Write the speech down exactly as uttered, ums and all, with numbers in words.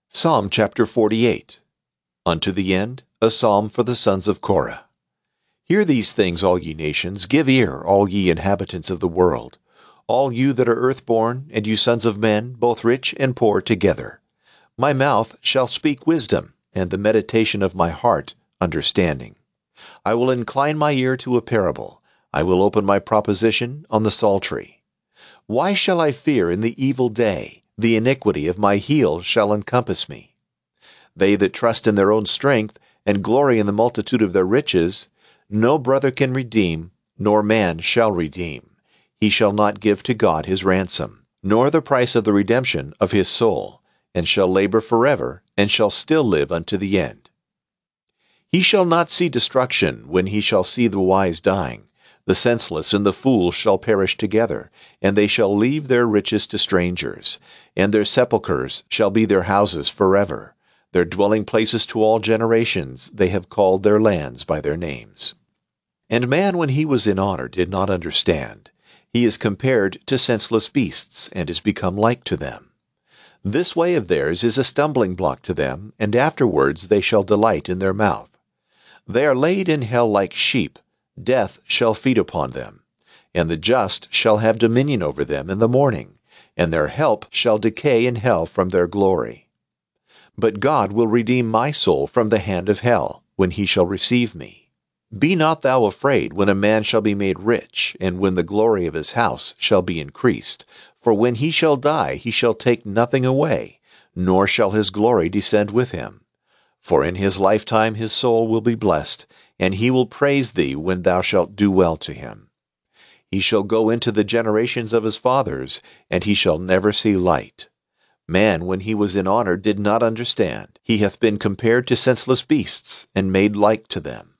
Psalm chapter forty-eight. Unto the end, a psalm for the sons of Korah. Hear these things, all ye nations, give ear, all ye inhabitants of the world, all you that are earthborn, and you sons of men, both rich and poor together. My mouth shall speak wisdom, and the meditation of my heart understanding. I will incline my ear to a parable, I will open my proposition on the psaltery. Why shall I fear in the evil day? The iniquity of my heel shall encompass me. They that trust in their own strength, and glory in the multitude of their riches, no brother can redeem, nor man shall redeem. He shall not give to God his ransom, nor the price of the redemption of his soul, and shall labor forever, and shall still live unto the end. He shall not see destruction when he shall see the wise dying. The senseless and the fool shall perish together, and they shall leave their riches to strangers, and their sepulchres shall be their houses forever. Their dwelling places to all generations, they have called their lands by their names. And man, when he was in honor, did not understand. He is compared to senseless beasts, and is become like to them. This way of theirs is a stumbling block to them, and afterwards they shall delight in their mouth. They are laid in hell like sheep. Death shall feed upon them, and the just shall have dominion over them in the morning, and their help shall decay in hell from their glory. But God will redeem my soul from the hand of hell, when he shall receive me. Be not thou afraid when a man shall be made rich, and when the glory of his house shall be increased. For when he shall die, he shall take nothing away, nor shall his glory descend with him. For in his lifetime his soul will be blessed, and he will praise thee when thou shalt do well to him. He shall go into the generations of his fathers, and he shall never see light. Man, when he was in honor, did not understand. He hath been compared to senseless beasts, and made like to them.